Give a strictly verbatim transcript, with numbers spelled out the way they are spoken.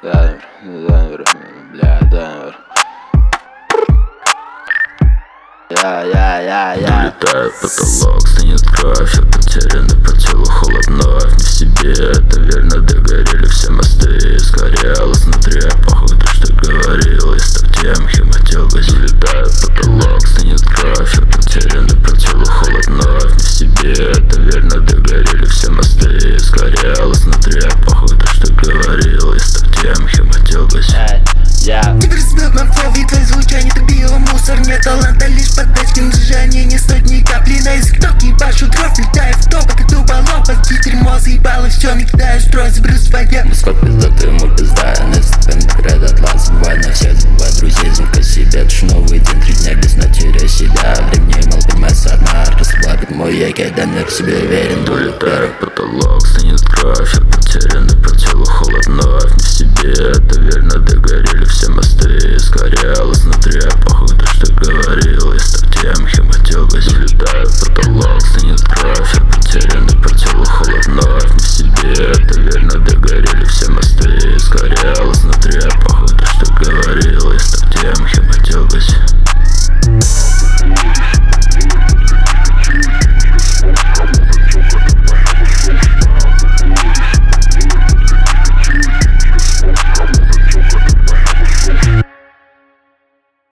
Дамер, дамер, бля, дамер. Я, я, я, я. Улетает потолок, стынет кровь, я потерянный по телу, холодно, не в себе. Это верно, догорели все мосты, сгорело снутри, похуй то, что говорил. Я стал тем, кем хотел быть. Улетает потолок, стынет кровь, я потерянный по телу, холодно, не в себе. Это верно, догорели все мосты, сгорело снутри, похуй то, что говорил. Я стал тем, кем хотел быть. Теперь сбил мой флоу и твое звучание, ты биомусор. Нет таланта, лишь подачки мжания. Не стоит ни капли на язык, ток ебашу кровь, летаю в топ, как тупо лопать. Дерьмо заебало, все, не кидаю строй, заберу свое. Скот пизда, ты ему пизда, наступен град атлас. Забывай на всех, забывай друзей, звонка себе. Душ новый день, три дня без натери себя. Времени мало, понимается одна, расслабит мой я, когда мир в себе верен. Улетает